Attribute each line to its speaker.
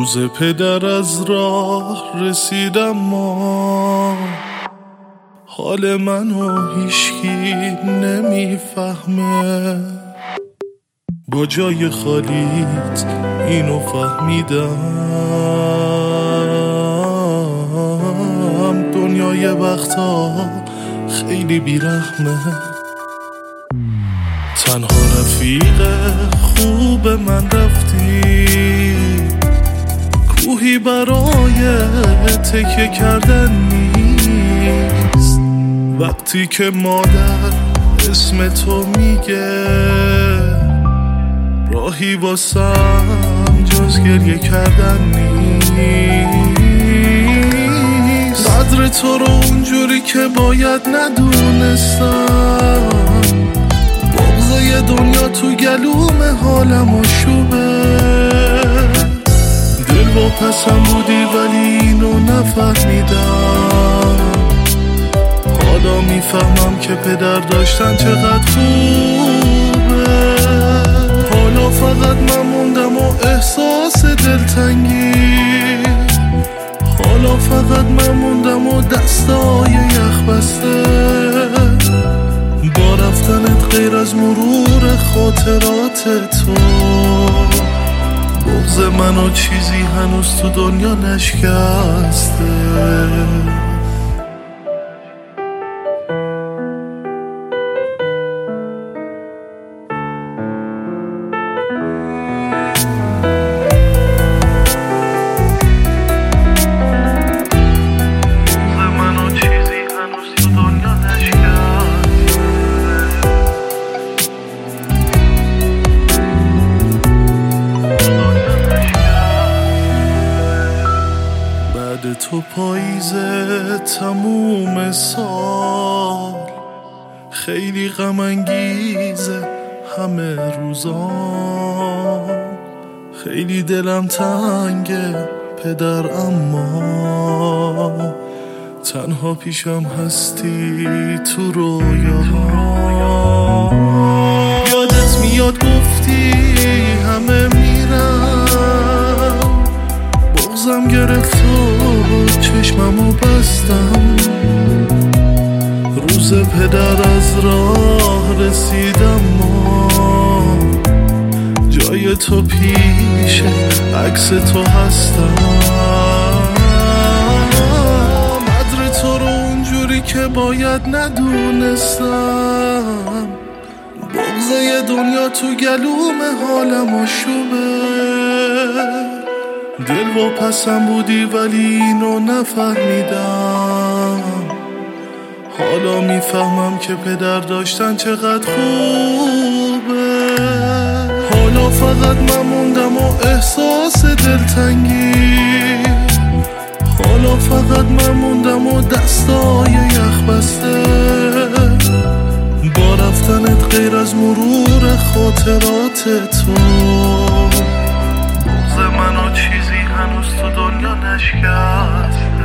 Speaker 1: روز پدر از راه رسیدم ما حال منو هیچکی نمیفهمه، با جای خالیت اینو فهمیدم، دنیای وقتا خیلی بیرحمه. تنها رفیق خوب من رفتی، کوهی برای تکیه کردن نیست. وقتی که مادر اسم تو میگه، راهی واسم جز گریه کردن نیست. قدر تو رو اونجوری که باید ندونستم، بغضای دنیا تو گلوم حالم آشوبه. دل با پسم بودی ولی اینو نفهمیدم، حالا میفهمم که پدر داشتن چقدر خوبه. حالا فقط من موندم و احساس دلتنگی، حالا فقط من موندم و دستای یخ بسته. با رفتنت غیر از مرور خاطرات تو، بغض منو چیزی هنوز تو دنیا نشکسته. تو پاییزه تموم سال، خیلی غم انگیزه همه روزان. خیلی دلم تنگه پدر، اما تنها پیشم هستی تو رویاها. یادت میاد گفتی همه میرم، بغضم گرفت و چشممو بستم. روز پدر از راه رسیدم ما، جای تو پیش عکس تو هستم. قدر تو رو اونجوری که باید ندونستم، بغضای دنیا تو گلوم حالم آشوبه. دل با پسم بودی ولی اینو نفهمیدم، حالا میفهمم که پدر داشتن چقدر خوبه. حالا فقط من موندم و احساس دلتنگی، حالا فقط من موندم و دستای یخ بسته. با رفتنت غیر از مرور خاطرات تو، بغض منو چیزی هنوز تو دنیا نشکسته.